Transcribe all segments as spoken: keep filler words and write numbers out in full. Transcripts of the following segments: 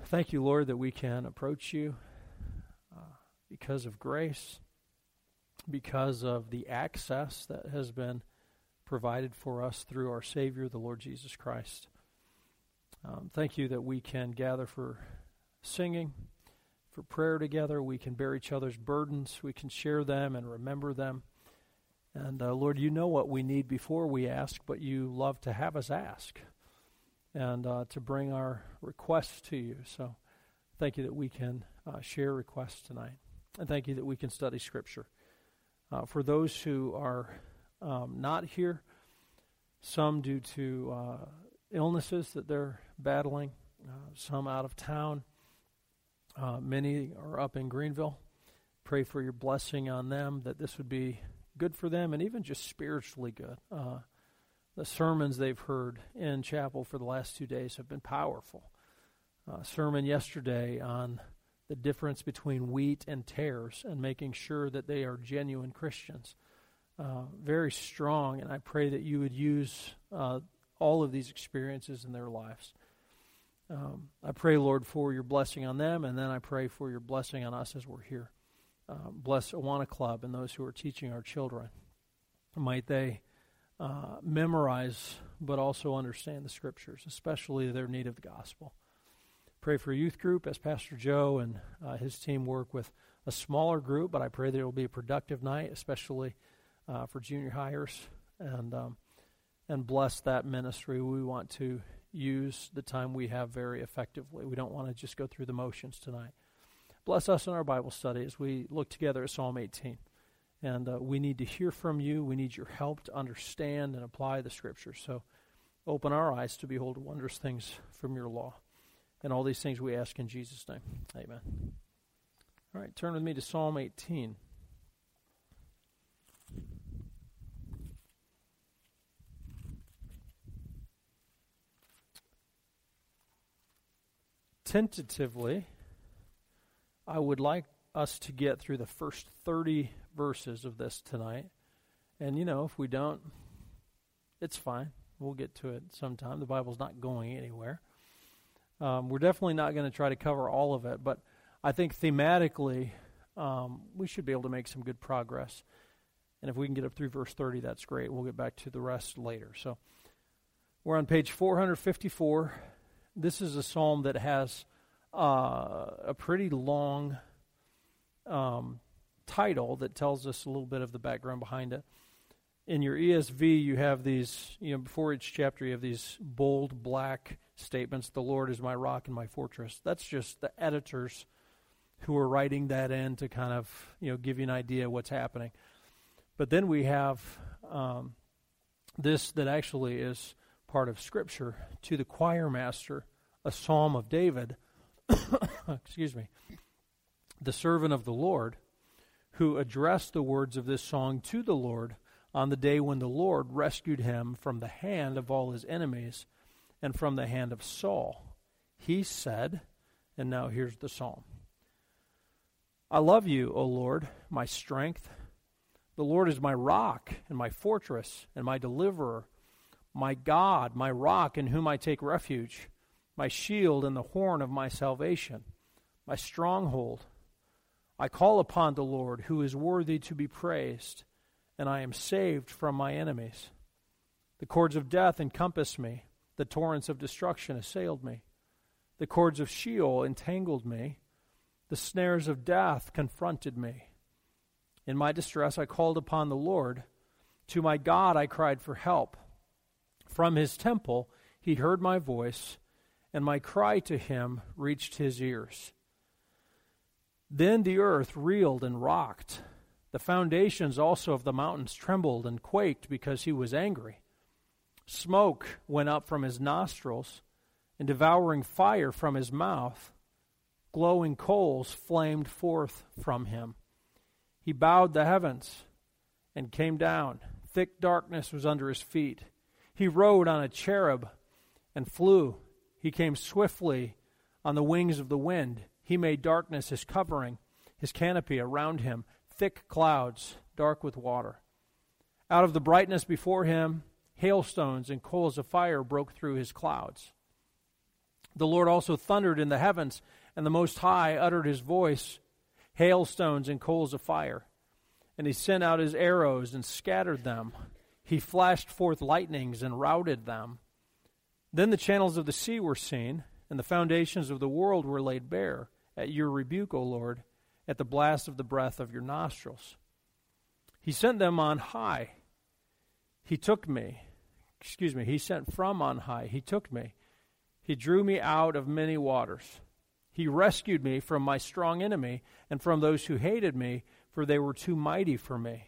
Thank you, Lord, that we can approach you uh, because of grace, because of the access that has been provided for us through our Savior, the Lord Jesus Christ. Um, thank you that we can gather for singing, for prayer together. We can bear each other's burdens. We can share them and remember them. And uh, Lord, you know what we need before we ask, but you love to have us ask and uh, to bring our requests to you. So thank you that we can uh, share requests tonight. And thank you that we can study Scripture. Uh, for those who are um, not here, some due to uh, illnesses that they're battling, uh, some out of town, uh, many are up in Greenville. Pray for your blessing on them, that this would be good for them and even just spiritually good. Uh, the sermons they've heard in chapel for the last two days have been powerful. Uh, sermon yesterday on the difference between wheat and tares and making sure that they are genuine Christians. Uh, very strong, and I pray that you would use uh, all of these experiences in their lives. Um, I pray, Lord, for your blessing on them, and then I pray for your blessing on us as we're here. Uh, bless Awana Club and those who are teaching our children. Might they uh, memorize but also understand the Scriptures, especially their need of the gospel. Pray for youth group as Pastor Joe and uh, his team work with a smaller group, but I pray that it will be a productive night, especially uh, for junior hires, and um, and bless that ministry. We want to use the time we have very effectively. We don't want to just go through the motions tonight. Bless us in our Bible study as we look together at Psalm eighteen. And uh, we need to hear from you. We need your help to understand and apply the Scriptures. So open our eyes to behold wondrous things from your law. And all these things we ask in Jesus' name. Amen. All right, turn with me to Psalm eighteen. Tentatively, I would like us to get through the first thirty verses of this tonight. And, you know, if we don't, it's fine. We'll get to it sometime. The Bible's not going anywhere. Um, we're definitely not going to try to cover all of it, but I think thematically um, we should be able to make some good progress. And if we can get up through verse thirty, that's great. We'll get back to the rest later. So we're on page four fifty-four. This is a psalm that has uh, a pretty long um, title that tells us a little bit of the background behind it. In your E S V, you have these, you know, before each chapter, you have these bold black statements. The Lord is my rock and my fortress. That's just the editors who are writing that in to kind of, you know, give you an idea of what's happening. But then we have um, this that actually is part of Scripture, to the choir master, a psalm of David, excuse me, the servant of the Lord, who addressed the words of this song to the Lord on the day when the Lord rescued him from the hand of all his enemies and from the hand of Saul. He said, and now here's the psalm. I love you, O Lord, my strength. The Lord is my rock and my fortress and my deliverer, my God, my rock in whom I take refuge, my shield and the horn of my salvation, my stronghold. I call upon the Lord, who is worthy to be praised, and I am saved from my enemies. The cords of death encompassed me. The torrents of destruction assailed me. The cords of Sheol entangled me. The snares of death confronted me. In my distress I called upon the Lord. To my God I cried for help. From his temple he heard my voice, and my cry to him reached his ears. Then the earth reeled and rocked. The foundations also of the mountains trembled and quaked because he was angry. Smoke went up from his nostrils, and devouring fire from his mouth. Glowing coals flamed forth from him. He bowed the heavens and came down. Thick darkness was under his feet. He rode on a cherub and flew. He came swiftly on the wings of the wind. He made darkness his covering, his canopy around him, thick clouds, dark with water. Out of the brightness before him, hailstones and coals of fire broke through his clouds. The Lord also thundered in the heavens, and the Most High uttered his voice, hailstones and coals of fire. And he sent out his arrows and scattered them. He flashed forth lightnings and routed them. Then the channels of the sea were seen, and the foundations of the world were laid bare at your rebuke, O Lord, at the blast of the breath of your nostrils. He sent them on high. He took me. Excuse me. He sent from on high. He took me. He drew me out of many waters. He rescued me from my strong enemy and from those who hated me, for they were too mighty for me.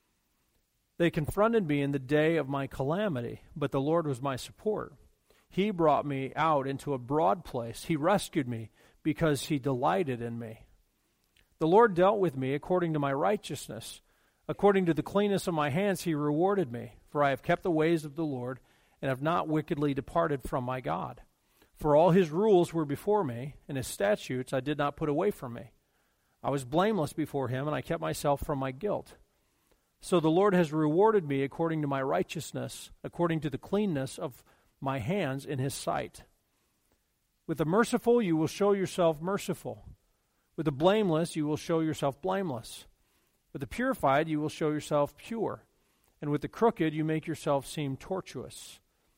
They confronted me in the day of my calamity, but the Lord was my support. He brought me out into a broad place. He rescued me because he delighted in me. The Lord dealt with me according to my righteousness. According to the cleanness of my hands he rewarded me, for I have kept the ways of the Lord and have not wickedly departed from my God. For all his rules were before me, and his statutes I did not put away from me. I was blameless before him, and I kept myself from my guilt. So the Lord has rewarded me according to my righteousness, according to the cleanness of my hands in his sight. With the merciful you will show yourself merciful. With the blameless you will show yourself blameless. With the purified you will show yourself pure. And with the crooked you make yourself seem tortuous.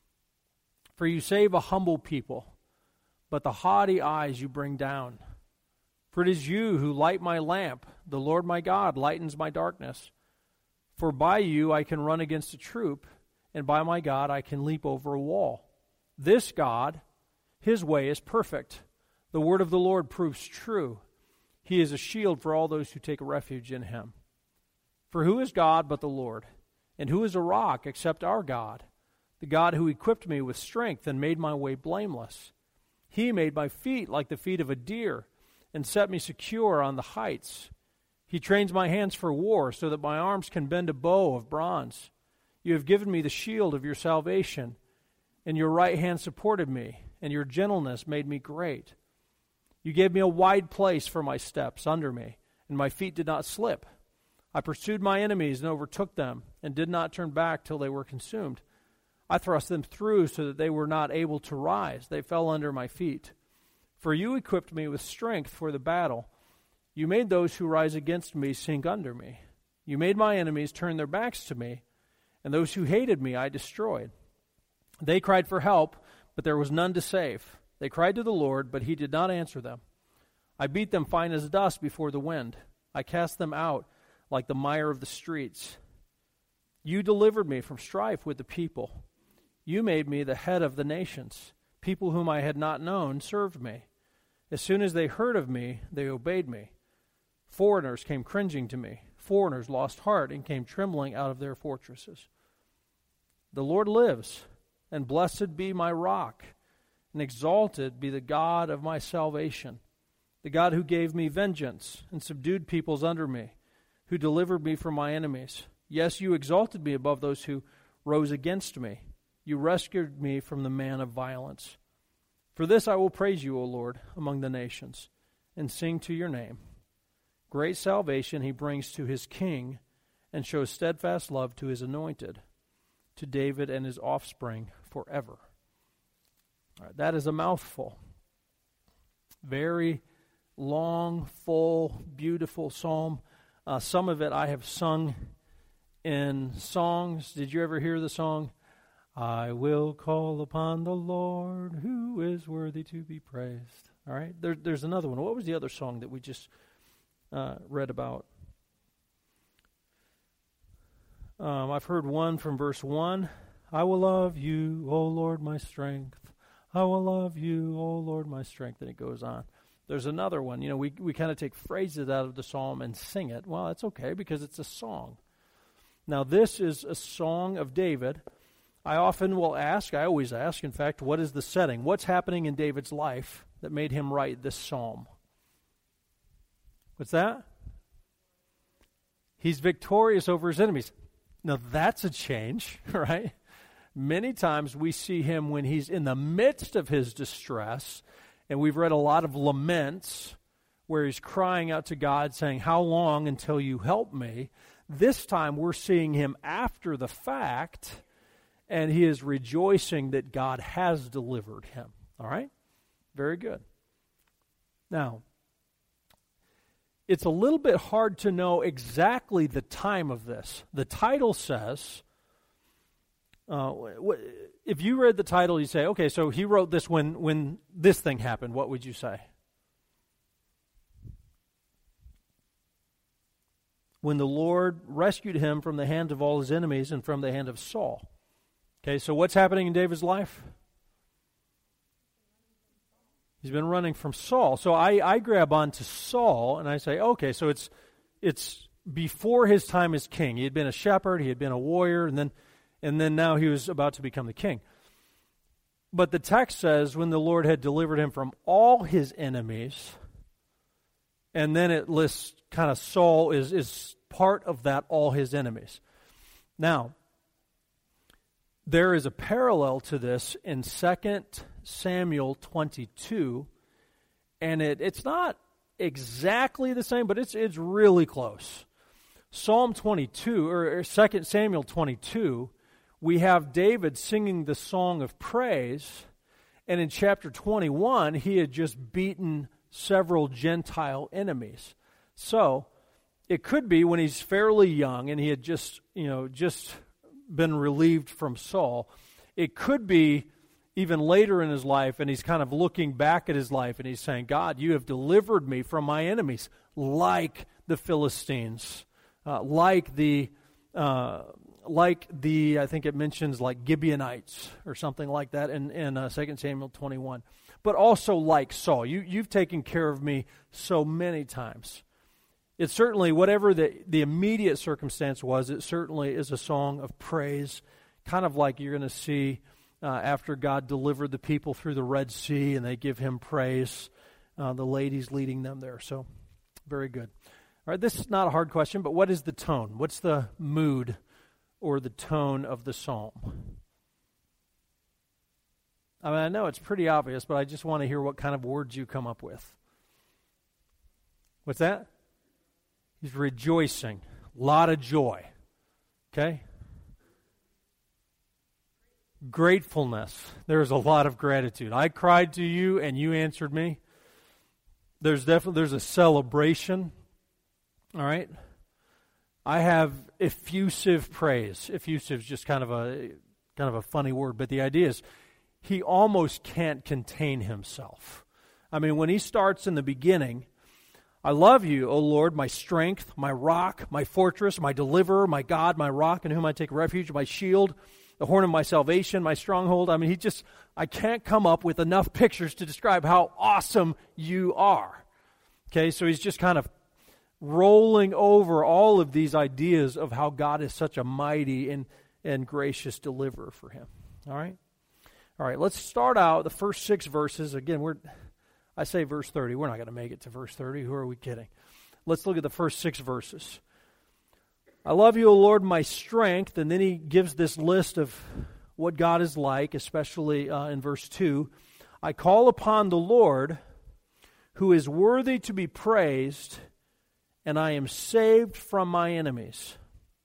For you save a humble people, but the haughty eyes you bring down. For it is you who light my lamp. The Lord my God lightens my darkness. For by you I can run against a troop, and by my God I can leap over a wall. This God, his way is perfect. The word of the Lord proves true. He is a shield for all those who take refuge in him. For who is God but the Lord? And who is a rock except our God? The God who equipped me with strength and made my way blameless. He made my feet like the feet of a deer and set me secure on the heights. He trains my hands for war so that my arms can bend a bow of bronze. You have given me the shield of your salvation, and your right hand supported me, and your gentleness made me great. You gave me a wide place for my steps under me, and my feet did not slip. I pursued my enemies and overtook them, and did not turn back till they were consumed. I thrust them through so that they were not able to rise. They fell under my feet. For you equipped me with strength for the battle. You made those who rise against me sink under me. You made my enemies turn their backs to me, and those who hated me I destroyed. They cried for help, but there was none to save. They cried to the Lord, but he did not answer them. I beat them fine as dust before the wind. I cast them out like the mire of the streets. You delivered me from strife with the people. You made me the head of the nations. People whom I had not known served me. As soon as they heard of me, they obeyed me. Foreigners came cringing to me. Foreigners lost heart and came trembling out of their fortresses. The Lord lives, and blessed be my rock, and exalted be the God of my salvation, the God who gave me vengeance and subdued peoples under me, who delivered me from my enemies. Yes, you exalted me above those who rose against me. You rescued me from the man of violence. For this I will praise you, O Lord, among the nations, and sing to your name. Great salvation he brings to his king, and shows steadfast love to his anointed, to David and his offspring forever. All right, that is a mouthful. Very long, full, beautiful psalm. Uh, some of it I have sung in songs. Did you ever hear the song, I will call upon the Lord who is worthy to be praised? All right, there, there's another one. What was the other song that we just uh, read about? Um, I've heard one from verse one. I will love you, O Lord, my strength. I will love you, O Lord, my strength. And it goes on. There's another one. You know, we, we kind of take phrases out of the psalm and sing it. Well, that's okay because it's a song. Now, this is a song of David. I often will ask, I always ask, in fact, what is the setting? What's happening in David's life that made him write this psalm? What's that? He's victorious over his enemies. Now, that's a change, right? Many times we see him when he's in the midst of his distress, and we've read a lot of laments where he's crying out to God saying, how long until you help me? This time we're seeing him after the fact, and he is rejoicing that God has delivered him. All right? Very good. Now, it's a little bit hard to know exactly the time of this. The title says, uh, if you read the title, you say, okay, so he wrote this when, when this thing happened. What would you say? When the Lord rescued him from the hands of all his enemies and from the hand of Saul. Okay, so what's happening in David's life? He's been running from Saul. So I, I grab onto Saul and I say, okay, so it's it's before his time as king. He had been a shepherd, he had been a warrior, and then and then now he was about to become the king. But the text says when the Lord had delivered him from all his enemies, and then it lists kind of Saul is, is part of that, all his enemies. Now, there is a parallel to this in Second Samuel twenty-two, and it, it's not exactly the same, but it's it's really close. Psalm twenty-two, or, or Second Samuel twenty-two, we have David singing the song of praise, and in chapter twenty-one, he had just beaten several Gentile enemies. So, it could be when he's fairly young, and he had just, you know, just been relieved from Saul. It could be even later in his life, and he's kind of looking back at his life, and he's saying, God, you have delivered me from my enemies, like the Philistines, uh, like the, uh, like the, I think it mentions like Gibeonites or something like that in, in uh, Second Samuel twenty-one, but also like Saul. You, you've taken care of me so many times. It's certainly, whatever the, the immediate circumstance was, it certainly is a song of praise, kind of like you're going to see Uh, after God delivered the people through the Red Sea, and they give him praise, uh, the ladies leading them there. So, very good. All right, this is not a hard question, but what is the tone? What's the mood or the tone of the psalm? I mean, I know it's pretty obvious, but I just want to hear what kind of words you come up with. What's that? He's rejoicing. A lot of joy. Okay? Gratefulness. There's a lot of gratitude. I cried to you and you answered me. There's definitely there's a celebration. All right. I have effusive praise. Effusive is just kind of a kind of a funny word, but the idea is he almost can't contain himself. I mean, when he starts in the beginning, I love you, O Lord, my strength, my rock, my fortress, my deliverer, my God, my rock in whom I take refuge, my shield, the horn of my salvation, my stronghold. I mean, he just, I can't come up with enough pictures to describe how awesome you are. Okay, so he's just kind of rolling over all of these ideas of how God is such a mighty and, and gracious deliverer for him. All right? All right, let's start out the first six verses. Again, we're, I say verse thirty. We're not going to make it to verse thirty. Who are we kidding? Let's look at the first six verses. I love you, O Lord, my strength. And then he gives this list of what God is like, especially uh, in verse two. I call upon the Lord, who is worthy to be praised, and I am saved from my enemies.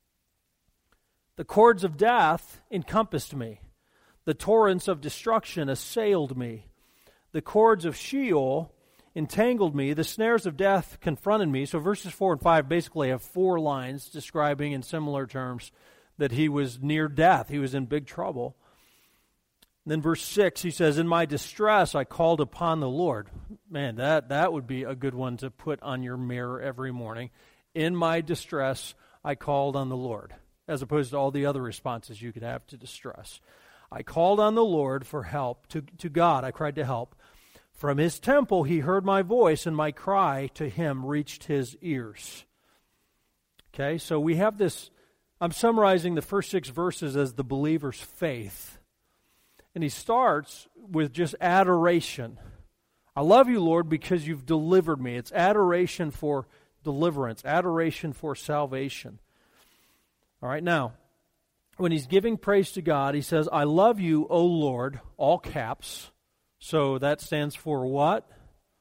The cords of death encompassed me. The torrents of destruction assailed me. The cords of Sheol entangled me. The snares of death confronted me. So verses four and five basically have four lines describing in similar terms that he was near death. He was in big trouble. And then verse six, he says, in my distress I called upon the Lord. Man, that, that would be a good one to put on your mirror every morning. In my distress I called on the Lord, as opposed to all the other responses you could have to distress. I called on the Lord for help. To, to God I cried to help. From his temple he heard my voice, and my cry to him reached his ears. Okay, so we have this, I'm summarizing the first six verses as the believer's faith. And he starts with just adoration. I love you, Lord, because you've delivered me. It's adoration for deliverance, adoration for salvation. All right, now, when he's giving praise to God, he says, I love you, O Lord, all caps. So that stands for what?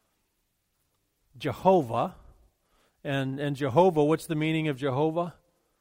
Jehovah. And, and Jehovah, what's the meaning of Jehovah?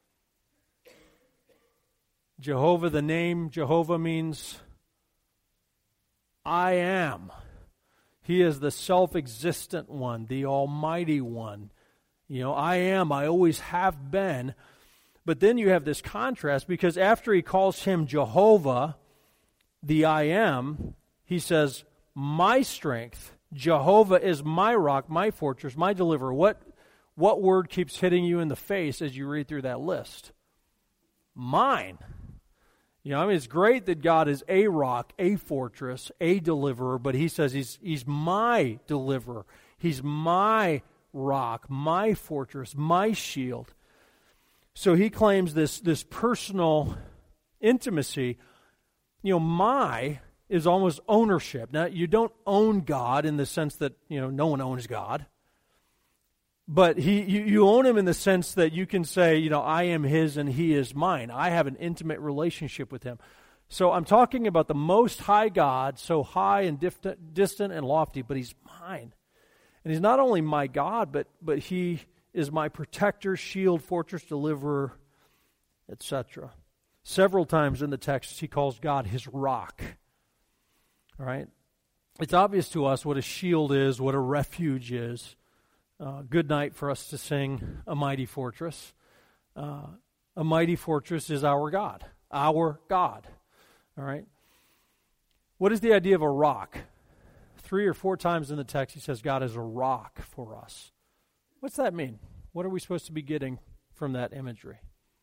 Jehovah, the name Jehovah means I am. He is the self-existent one, the almighty one. You know, I am, I always have been. But then you have this contrast, because after he calls him Jehovah, the I am, he says, my strength, Jehovah is my rock, my fortress, my deliverer. What, what word keeps hitting you in the face as you read through that list? Mine. You know, I mean, it's great that God is a rock, a fortress, a deliverer, but he says he's, he's my deliverer. He's my rock, my fortress, my shield. So he claims this, this personal intimacy. You know, my is almost ownership. Now, you don't own God in the sense that, you know, no one owns God. But he, you, you own him in the sense that you can say, you know, I am his and he is mine. I have an intimate relationship with him. So I'm talking about the Most High God, so high and dif- distant and lofty, but he's mine. And he's not only my God, but but he is my protector, shield, fortress, deliverer, et cetera. Several times in the text, he calls God his rock. All right? It's obvious to us what a shield is, what a refuge is. Uh, good night for us to sing A Mighty Fortress. Uh, a mighty fortress is our God. Our God. All right? What is the idea of a rock? Three or four times in the text, he says God is a rock for us. What's that mean? What are we supposed to be getting from that imagery?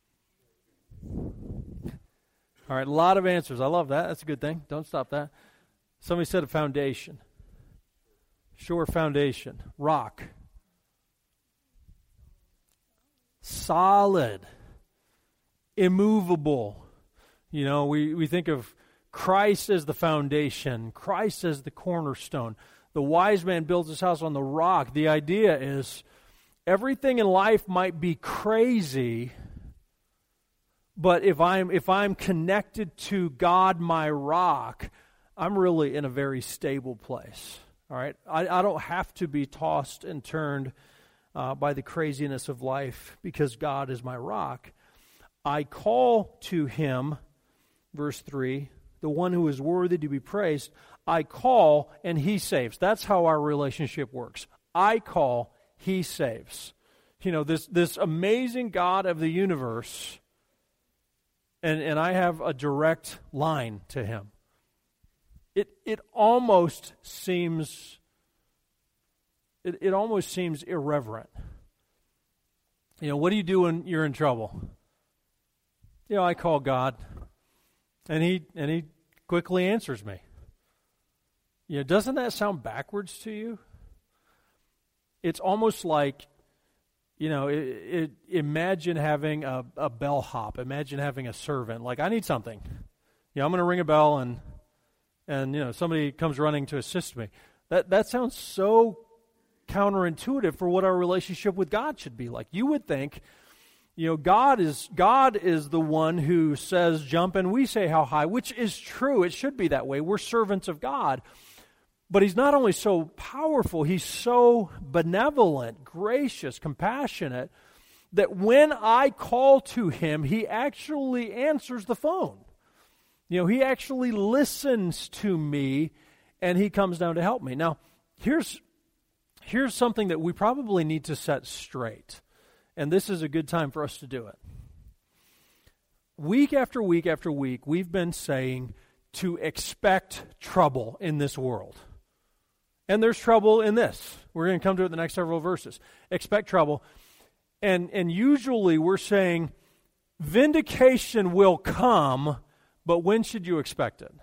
All right, a lot of answers. I love that. That's a good thing. Don't stop that. Somebody said a foundation. Sure, foundation. Rock. Solid. Immovable. You know, we, we think of Christ as the foundation. Christ as the cornerstone. The wise man builds his house on the rock. The idea is everything in life might be crazy, but if I'm if I'm connected to God, my rock, I'm really in a very stable place. All right, I, I don't have to be tossed and turned uh, by the craziness of life because God is my rock. I call to him, verse three, the one who is worthy to be praised. I call and he saves. That's how our relationship works. I call, he saves. You know, this this amazing God of the universe, and, and I have a direct line to him. It it almost seems it, it almost seems irreverent. You know, what do you do when you're in trouble? You know, I call God, and he and he quickly answers me. You know, doesn't that sound backwards to you? It's almost like, you know, it, it, imagine having a, a bellhop. Imagine having a servant. Like, I need something. You know, I'm going to ring a bell and, and you know, somebody comes running to assist me. That that sounds so counterintuitive for what our relationship with God should be like. You would think, you know, God is God is the one who says jump and we say how high, which is true. It should be that way. We're servants of God. But he's not only so powerful, he's so benevolent, gracious, compassionate, that when I call to him, he actually answers the phone. You know, he actually listens to me, and he comes down to help me. Now, here's, here's something that we probably need to set straight, and this is a good time for us to do it. Week after week after week, we've been saying to expect trouble in this world. And there's trouble in this. We're going to come to it in the next several verses. Expect trouble. And, and usually we're saying vindication will come, but when should you expect it?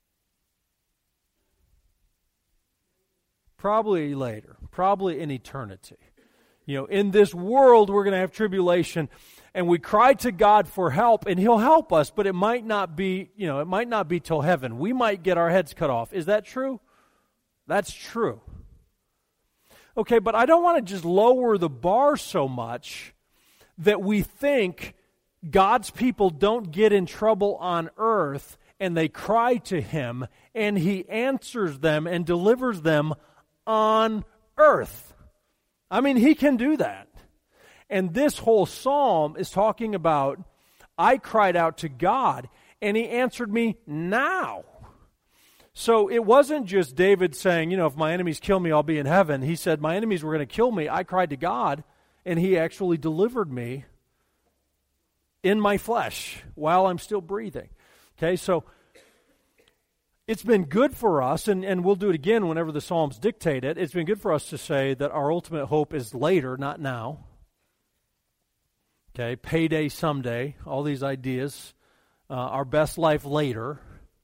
Probably later. Probably in eternity. You know, in this world we're going to have tribulation, and we cry to God for help, and he'll help us, but it might not be, you know, it might not be till heaven. We might get our heads cut off. Is that true? That's true. Okay, but I don't want to just lower the bar so much that we think God's people don't get in trouble on earth and they cry to him and he answers them and delivers them on earth. I mean, he can do that. And this whole psalm is talking about, I cried out to God and he answered me now. So it wasn't just David saying, you know, if my enemies kill me, I'll be in heaven. He said, my enemies were going to kill me. I cried to God, and he actually delivered me in my flesh while I'm still breathing. Okay, so it's been good for us, and, and we'll do it again whenever the Psalms dictate it. It's been good for us to say that our ultimate hope is later, not now. Okay, payday someday, all these ideas, uh, our best life later.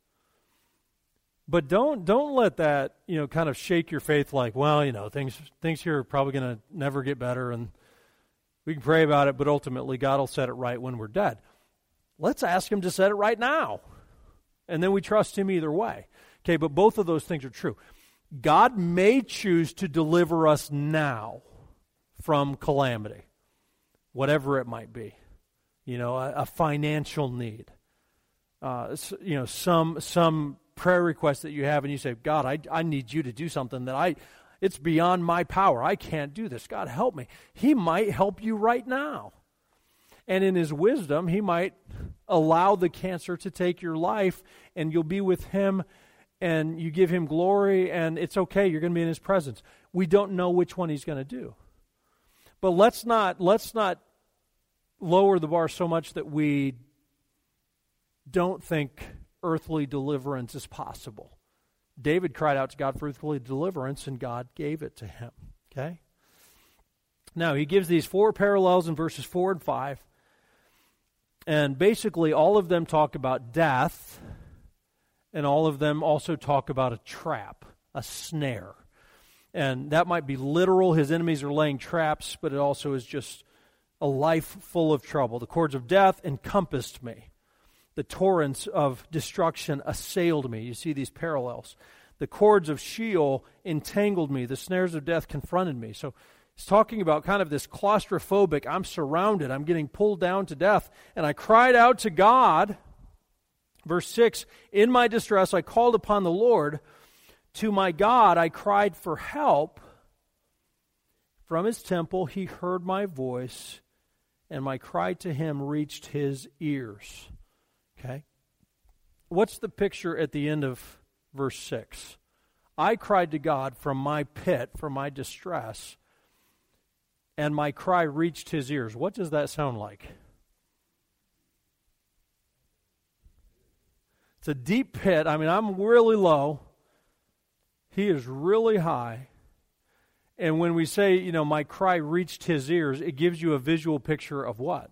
But don't don't let that, you know, kind of shake your faith like, well, you know, things things here are probably going to never get better, and we can pray about it, but ultimately God will set it right when we're dead. Let's ask him to set it right now. And then we trust him either way. Okay, but both of those things are true. God may choose to deliver us now from calamity, whatever it might be. You know, a, a financial need. Uh, you know, some some prayer request that you have, and you say, God, I, I need you to do something that I, it's beyond my power. I can't do this. God, help me. He might help you right now. And in his wisdom, he might allow the cancer to take your life, and you'll be with him, and you give him glory, and it's okay. You're going to be in his presence. We don't know which one he's going to do. But let's not let's not lower the bar so much that we don't think earthly deliverance is possible. David cried out to God for earthly deliverance, and God gave it to him. Okay? Now, he gives these four parallels in verses four and five. And basically, all of them talk about death, and all of them also talk about a trap, a snare. And that might be literal. His enemies are laying traps, but it also is just a life full of trouble. The cords of death encompassed me. The torrents of destruction assailed me. You see these parallels. The cords of Sheol entangled me. The snares of death confronted me. So he's talking about kind of this claustrophobic, I'm surrounded, I'm getting pulled down to death. And I cried out to God. Verse six, in my distress I called upon the Lord. To my God I cried for help. From his temple he heard my voice, and my cry to him reached his ears. Okay? What's the picture at the end of verse six? I cried to God from my pit, from my distress, and my cry reached his ears. What does that sound like? It's a deep pit. I mean, I'm really low. He is really high. And when we say, you know, my cry reached his ears, it gives you a visual picture of what?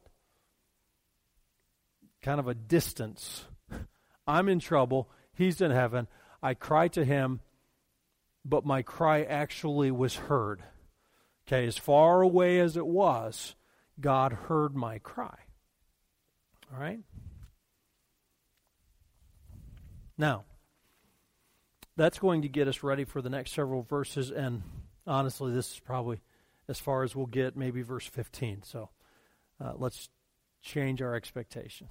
Kind of a distance. I'm in trouble. He's in heaven. I cry to him, but my cry actually was heard. Okay, as far away as it was, God heard my cry. All right? Now, that's going to get us ready for the next several verses, and honestly, this is probably as far as we'll get, maybe verse fifteen. So uh, let's change our expectations.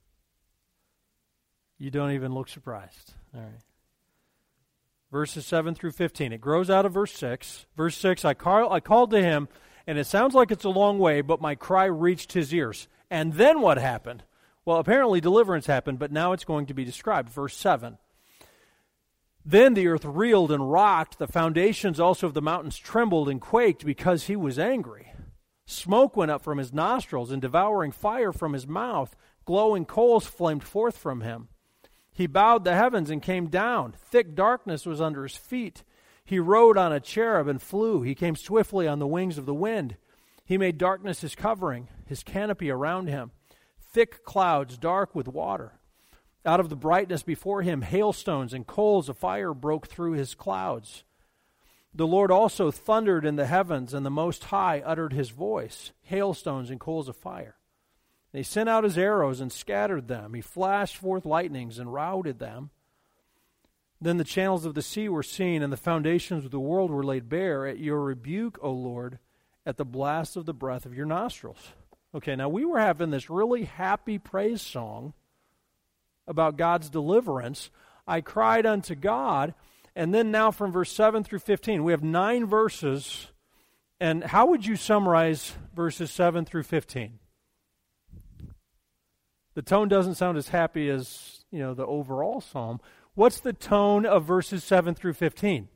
You don't even look surprised. All right. Verses seven through fifteen. It grows out of verse six. Verse six, I, call, I called to him, and it sounds like it's a long way, but my cry reached his ears. And then what happened? Well, apparently deliverance happened, but now it's going to be described. Verse seven. Then the earth reeled and rocked. The foundations also of the mountains trembled and quaked because he was angry. Smoke went up from his nostrils, and devouring fire from his mouth. Glowing coals flamed forth from him. He bowed the heavens and came down. Thick darkness was under his feet. He rode on a cherub and flew. He came swiftly on the wings of the wind. He made darkness his covering, his canopy around him. Thick clouds dark with water. Out of the brightness before him, hailstones and coals of fire broke through his clouds. The Lord also thundered in the heavens, and the Most High uttered his voice, hailstones and coals of fire. And he sent out his arrows and scattered them. He flashed forth lightnings and routed them. Then the channels of the sea were seen, and the foundations of the world were laid bare at your rebuke, O Lord, at the blast of the breath of your nostrils. Okay, now we were having this really happy praise song about God's deliverance. I cried unto God. And then now from verse seven through fifteen, we have nine verses. And how would you summarize verses seven through fifteen? The tone doesn't sound as happy as, you know, the overall psalm. What's the tone of verses seven through fifteen?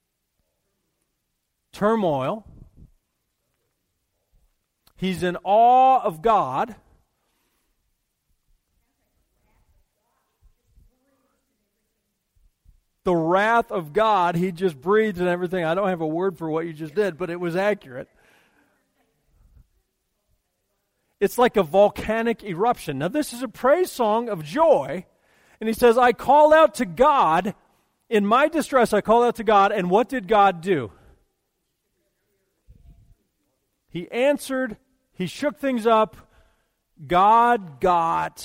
Turmoil. He's in awe of God. The wrath of God, he just breathed and everything. I don't have a word for what you just did, but it was accurate. It's like a volcanic eruption. Now, this is a praise song of joy. And he says, I called out to God. In my distress, I called out to God. And what did God do? He answered. He shook things up. God got,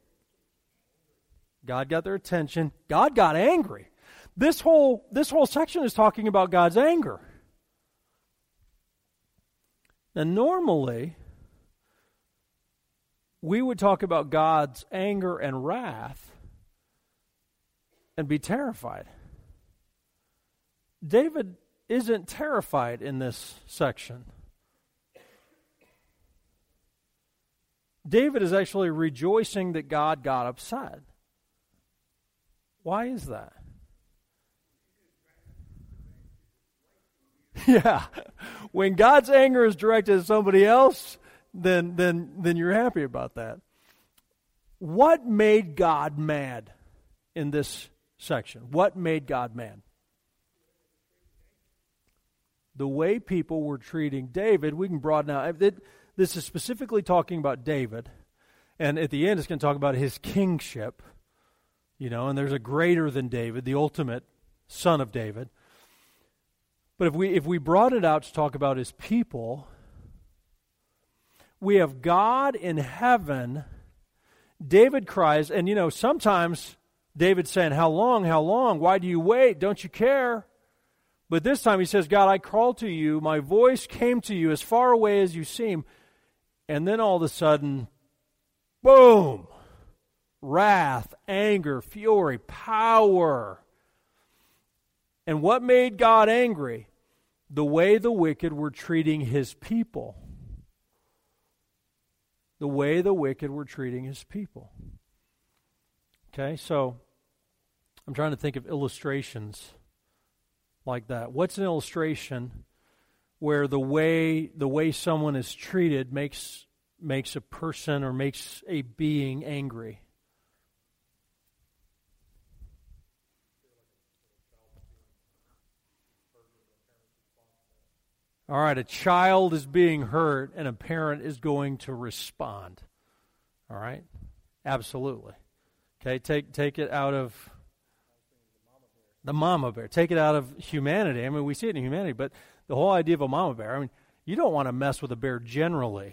God got their attention. God got angry. This whole, this whole section is talking about God's anger. Now, normally, we would talk about God's anger and wrath and be terrified. David isn't terrified in this section. David is actually rejoicing that God got upset. Why is that? Yeah. When God's anger is directed at somebody else, then then then you're happy about that. What made God mad in this section? What made God mad? The way people were treating David. We can broaden out. It, this is specifically talking about David. And at the end, it's going to talk about his kingship. You know, and there's a greater than David, the ultimate son of David. But if we if we brought it out to talk about his people, we have God in heaven. David cries, and you know, sometimes David's saying, how long, how long? Why do you wait? Don't you care? But this time he says, God, I called to you. My voice came to you as far away as you seem. And then all of a sudden, boom! Wrath, anger, fury, power. And what made God angry? The way the wicked were treating his people. The way the wicked were treating his people. Okay, so I'm trying to think of illustrations like that. What's an illustration where the way the way someone is treated makes makes a person or makes a being angry? All right, a child is being hurt and a parent is going to respond. All right? Absolutely. Okay, take take it out of the mama bear. Take it out of humanity. I mean, we see it in humanity, but the whole idea of a mama bear, I mean, you don't want to mess with a bear generally.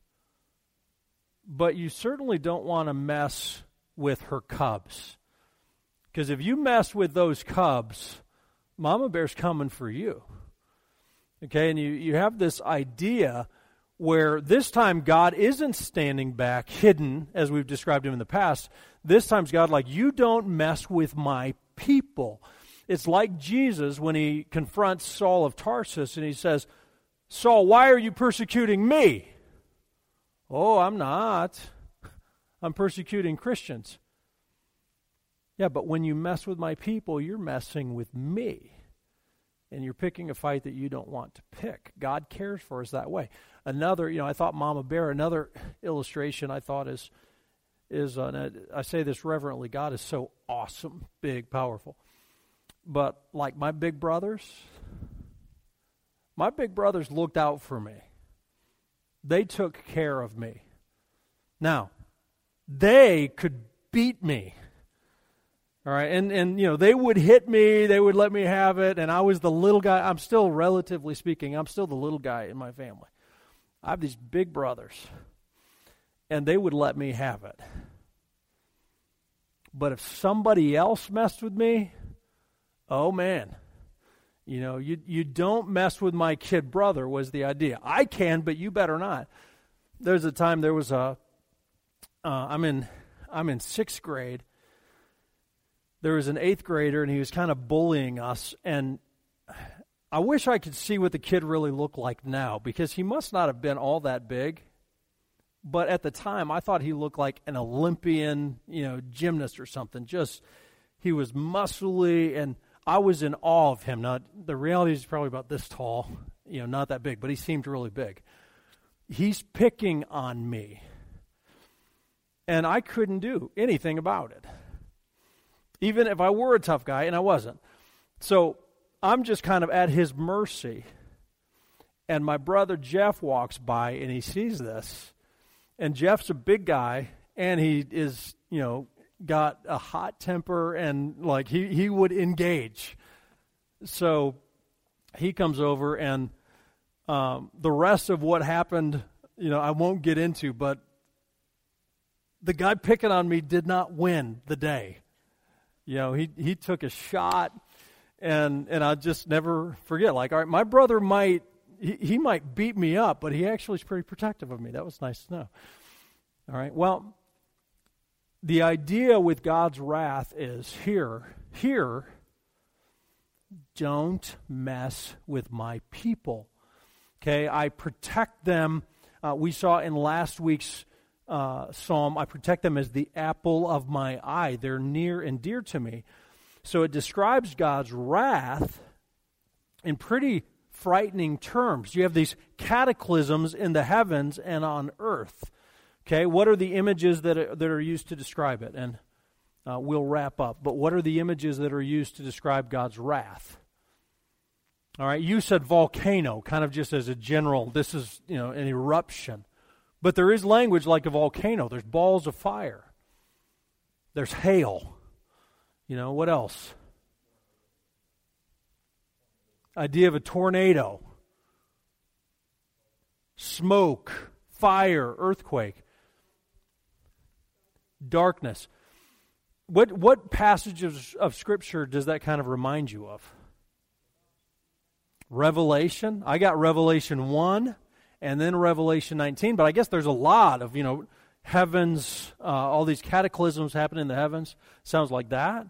But you certainly don't want to mess with her cubs. Because if you mess with those cubs, mama bear's coming for you. Okay, and you, you have this idea where this time God isn't standing back, hidden, as we've described him in the past. This time's God like, you don't mess with my people. It's like Jesus when he confronts Saul of Tarsus and he says, Saul, why are you persecuting me? Oh, I'm not. I'm persecuting Christians. Yeah, but when you mess with my people, you're messing with me. And you're picking a fight that you don't want to pick. God cares for us that way. Another, you know, I thought Mama Bear, another illustration I thought is, is uh, I say this reverently, God is so awesome, big, powerful. But like my big brothers, my big brothers looked out for me. They took care of me. Now, they could beat me. All right, and, and, you know, they would hit me, they would let me have it, and I was the little guy. I'm still, relatively speaking, I'm still the little guy in my family. I have these big brothers, and they would let me have it. But if somebody else messed with me, oh, man, you know, you you don't mess with my kid brother was the idea. I can, but you better not. There's a time there was a, uh, I'm in I'm in sixth grade. There was an eighth grader, and he was kind of bullying us, and I wish I could see what the kid really looked like now, because he must not have been all that big, but at the time, I thought he looked like an Olympian, you know, gymnast or something. Just, He was muscly, and I was in awe of him. Now, the reality is probably about this tall, you know, not that big, but he seemed really big. He's picking on me, and I couldn't do anything about it, even if I were a tough guy, and I wasn't. So I'm just kind of at his mercy. And my brother Jeff walks by, and he sees this. And Jeff's a big guy, and he is, you know, got a hot temper, and like he, he would engage. So he comes over, and um, the rest of what happened, you know, I won't get into, but the guy picking on me did not win the day. You know, he, he took a shot, and and I just never forget. Like, all right, my brother might, he, he might beat me up, but he actually is pretty protective of me. That was nice to know. All right, well, the idea with God's wrath is here, here, don't mess with my people. Okay, I protect them. Uh, we saw in last week's uh, psalm, I protect them as the apple of my eye. They're near and dear to me. So it describes God's wrath in pretty frightening terms. You have these cataclysms in the heavens and on earth. Okay, what are the images that are, that are used to describe it? And uh, we'll wrap up. But what are the images that are used to describe God's wrath? All right, you said volcano, kind of just as a general, this is, you know, an eruption. But there is language like a volcano. There's balls of fire. There's hail. You know, what else? Idea of a tornado. Smoke, fire, earthquake. Darkness. What what passages of Scripture does that kind of remind you of? Revelation. I got Revelation one and then Revelation nineteen, but I guess there's a lot of, you know, heavens, uh, all these cataclysms happening in the heavens. Sounds like that.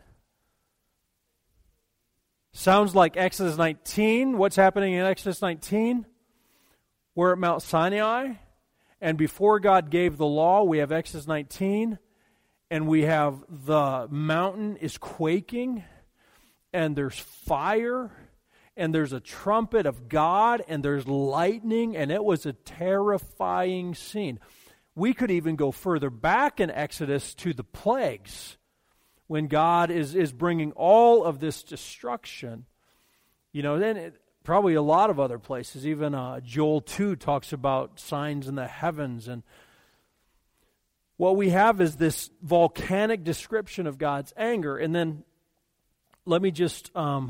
Sounds like Exodus nineteen. What's happening in Exodus nineteen? We're at Mount Sinai, and before God gave the law, we have Exodus nineteen, and we have the mountain is quaking, and there's fire, and there's a trumpet of God, and there's lightning, and it was a terrifying scene. We could even go further back in Exodus to the plagues, when God is, is bringing all of this destruction. You know, then it, probably a lot of other places, even uh, Joel two talks about signs in the heavens. And what we have is this volcanic description of God's anger. And then let me just um,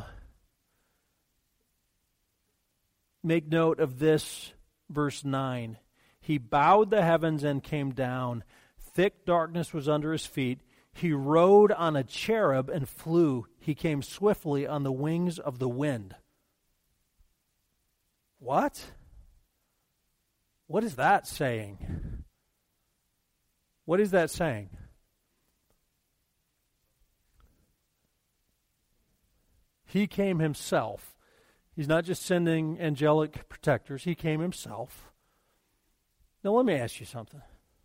make note of this, verse nine. He bowed the heavens and came down. Thick darkness was under his feet. He rode on a cherub and flew. He came swiftly on the wings of the wind. What? What is that saying? What is that saying? He came himself. He's not just sending angelic protectors. He came himself. Now let me ask you something.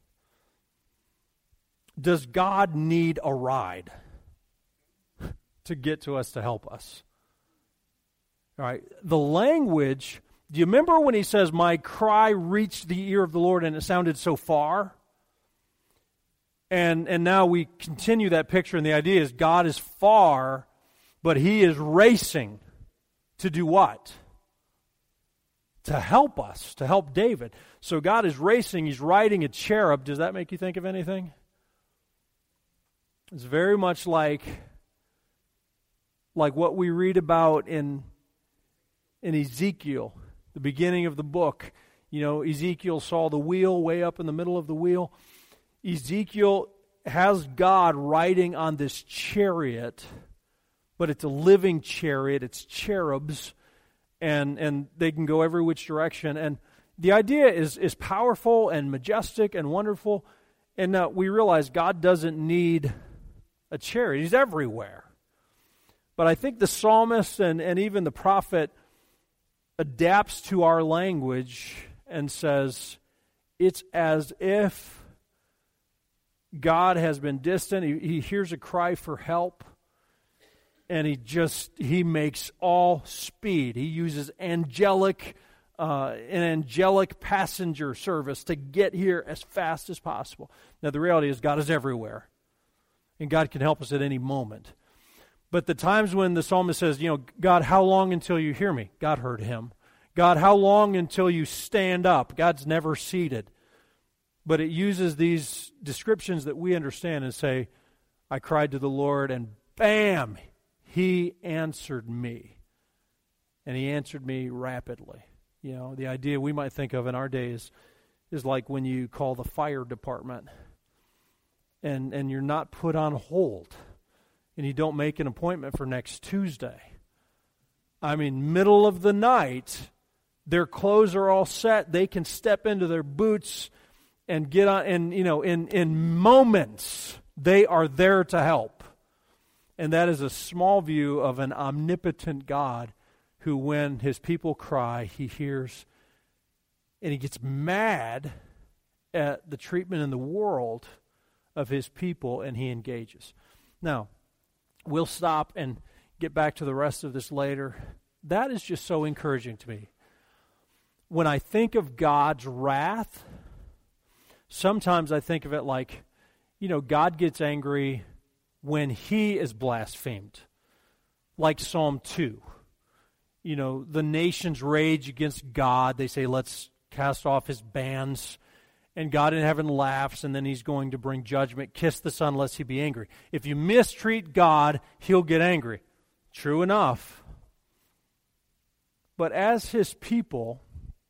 Does God need a ride to get to us to help us? All right. The language, do you remember when he says, my cry reached the ear of the Lord and it sounded so far? And, and now we continue that picture, and the idea is God is far, but he is racing to do what? To help us, to help David. So God is racing, he's riding a cherub. Does that make you think of anything? It's very much like, like what we read about in, in Ezekiel, the beginning of the book. You know, Ezekiel saw the wheel way up in the middle of the wheel. Ezekiel has God riding on this chariot, but it's a living chariot. It's cherubs, and, and they can go every which direction. And the idea is, is powerful and majestic and wonderful. And uh, we realize God doesn't need a chariot. He's everywhere. But I think the psalmist and, and even the prophet adapts to our language and says, it's as if God has been distant. He, he hears a cry for help. and he just, he makes all speed. He uses angelic, uh, an angelic passenger service to get here as fast as possible. Now, the reality is God is everywhere, and God can help us at any moment. But the times when the psalmist says, you know, God, how long until you hear me? God heard him. God, how long until you stand up? God's never seated. But it uses these descriptions that we understand and say, I cried to the Lord, and bam, he answered me. And he answered me rapidly. You know, the idea we might think of in our days is like when you call the fire department and, and you're not put on hold and you don't make an appointment for next Tuesday. I mean, middle of the night, their clothes are all set. They can step into their boots and get on, and you know, in, in moments, they are there to help. And that is a small view of an omnipotent God who, when his people cry, he hears, and he gets mad at the treatment in the world of his people, and he engages. Now, we'll stop and get back to the rest of this later. That is just so encouraging to me. When I think of God's wrath, sometimes I think of it like, you know, God gets angry when he is blasphemed, like Psalm two. You know, the nations rage against God. They say, let's cast off his bands. And God in heaven laughs, and then he's going to bring judgment. Kiss the Son, lest he be angry. If you mistreat God, he'll get angry. True enough. But as his people,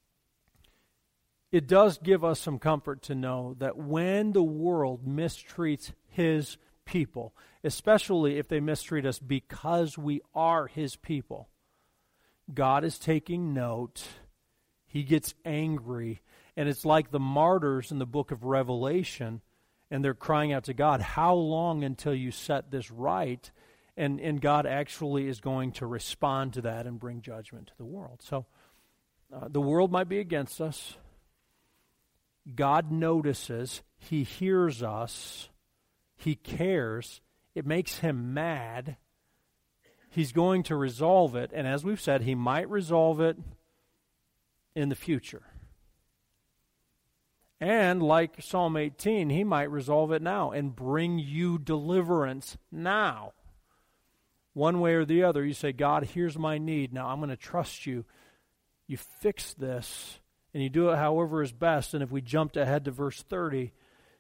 it does give us some comfort to know that when the world mistreats his people, especially if they mistreat us because we are his people, God is taking note. He gets angry. And it's like the martyrs in the book of Revelation, and they're crying out to God, how long until you set this right? And, and God actually is going to respond to that and bring judgment to the world. So uh, the world might be against us. God notices. He hears us. He cares. It makes him mad. He's going to resolve it. And as we've said, he might resolve it in the future. And like Psalm eighteen, he might resolve it now and bring you deliverance now. One way or the other, you say, God, here's my need. Now I'm going to trust you. You fix this, and you do it however is best. And if we jumped ahead to verse thirty,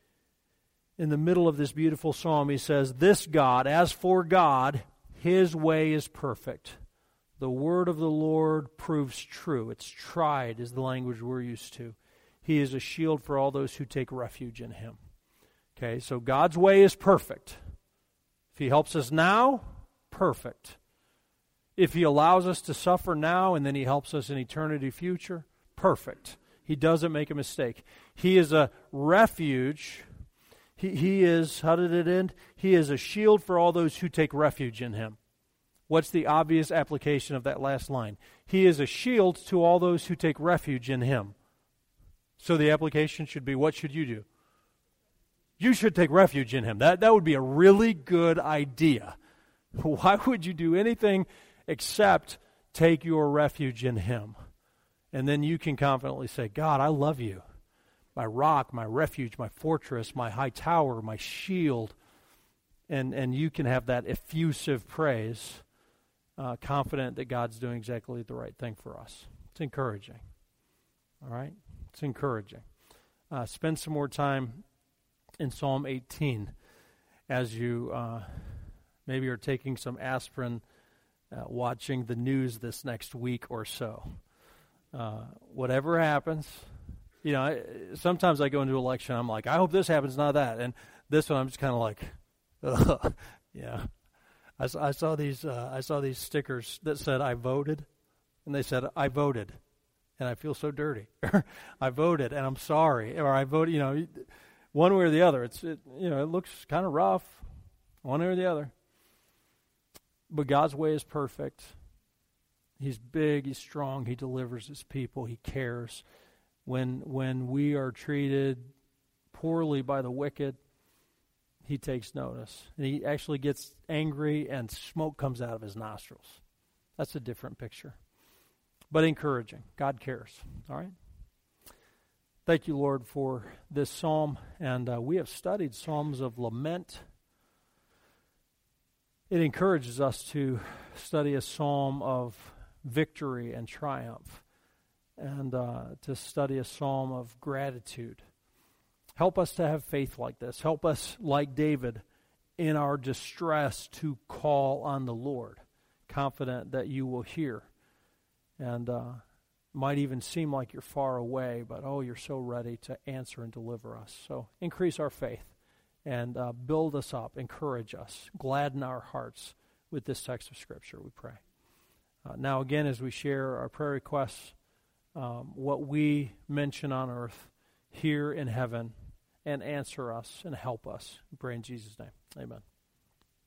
in the middle of this beautiful psalm, he says, this God, as for God, his way is perfect. The word of the Lord proves true. It's tried is the language we're used to. He is a shield for all those who take refuge in him. Okay, so God's way is perfect. If he helps us now, perfect. If he allows us to suffer now and then he helps us in eternity future, perfect. He doesn't make a mistake. He is a refuge. He, he is, how did it end? He is a shield for all those who take refuge in him. What's the obvious application of that last line? He is a shield to all those who take refuge in him. So the application should be, what should you do? You should take refuge in him. That, that would be a really good idea. Why would you do anything except take your refuge in him? And then you can confidently say, God, I love you. My rock, my refuge, my fortress, my high tower, my shield. And, and you can have that effusive praise, uh, confident that God's doing exactly the right thing for us. It's encouraging. All right? It's encouraging. Uh, spend some more time in Psalm eighteen as you uh, maybe are taking some aspirin, uh, watching the news this next week or so. Uh, whatever happens, you know, I, sometimes I go into election, I'm like, I hope this happens, not that. And this one, I'm just kind of like, ugh, yeah. I, I saw these. Uh, I saw these stickers that said I voted, and they said I voted. And I feel so dirty. I voted, and I'm sorry. Or I voted, you know, one way or the other. It's, it, you know, it looks kind of rough, one way or the other. But God's way is perfect. He's big, he's strong, he delivers his people, he cares. When, when we are treated poorly by the wicked, he takes notice. And he actually gets angry and smoke comes out of his nostrils. That's a different picture. But encouraging. God cares. All right? Thank you, Lord, for this psalm. And uh, we have studied psalms of lament. It encourages us to study a psalm of victory and triumph, and uh, to study a psalm of gratitude. Help us to have faith like this. Help us, like David, in our distress to call on the Lord, confident that you will hear. And uh, might even seem like you're far away, but oh, you're so ready to answer and deliver us. So increase our faith and uh, build us up, encourage us, gladden our hearts with this text of Scripture, we pray. Uh, now again, as we share our prayer requests, um, what we mention on earth, hear in heaven, and answer us and help us. We pray in Jesus' name. Amen.